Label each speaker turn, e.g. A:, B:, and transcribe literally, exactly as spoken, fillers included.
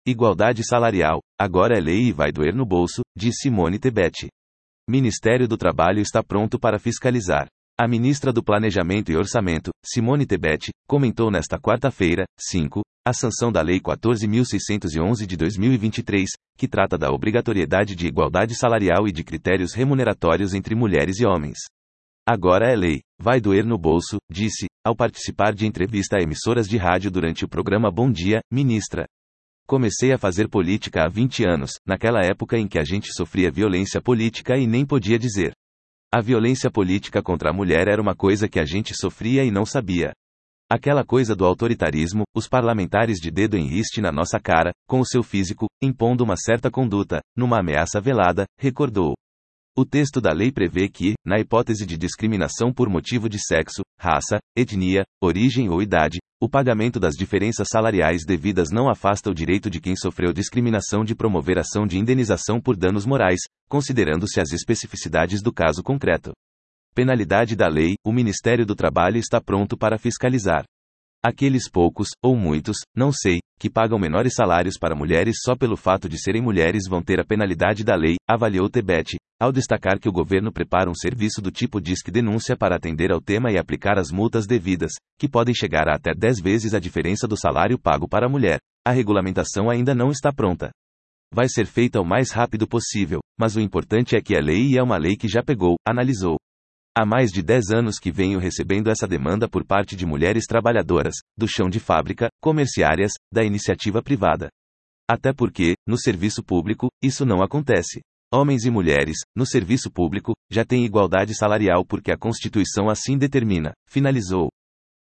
A: Igualdade salarial, agora é lei e vai doer no bolso, diz Simone Tebet. Ministério do Trabalho está pronto para fiscalizar. A ministra do Planejamento e Orçamento, Simone Tebet, comentou nesta quarta-feira, cinco, a sanção da Lei quatorze mil seiscentos e onze de dois mil e vinte e três, que trata da obrigatoriedade de igualdade salarial e de critérios remuneratórios entre mulheres e homens. Agora é lei, vai doer no bolso, disse, ao participar de entrevista a emissoras de rádio durante o programa Bom Dia, Ministra. Comecei a fazer política há vinte anos, naquela época em que a gente sofria violência política e nem podia dizer. A violência política contra a mulher era uma coisa que a gente sofria e não sabia. Aquela coisa do autoritarismo, os parlamentares de dedo em riste na nossa cara, com o seu físico, impondo uma certa conduta, numa ameaça velada, recordou. O texto da lei prevê que, na hipótese de discriminação por motivo de sexo, raça, etnia, origem ou idade, o pagamento das diferenças salariais devidas não afasta o direito de quem sofreu discriminação de promover ação de indenização por danos morais, considerando-se as especificidades do caso concreto. Penalidade da lei, o Ministério do Trabalho está pronto para fiscalizar. Aqueles poucos, ou muitos, não sei, que pagam menores salários para mulheres só pelo fato de serem mulheres vão ter a penalidade da lei, avaliou Tebet, ao destacar que o governo prepara um serviço do tipo Disque Denúncia para atender ao tema e aplicar as multas devidas, que podem chegar a até dez vezes a diferença do salário pago para a mulher. A regulamentação ainda não está pronta. Vai ser feita o mais rápido possível, mas o importante é que é lei e é uma lei que já pegou, analisou. Há mais de dez anos que venho recebendo essa demanda por parte de mulheres trabalhadoras, do chão de fábrica, comerciárias, da iniciativa privada. Até porque, no serviço público, isso não acontece. Homens e mulheres, no serviço público, já têm igualdade salarial porque a Constituição assim determina, finalizou.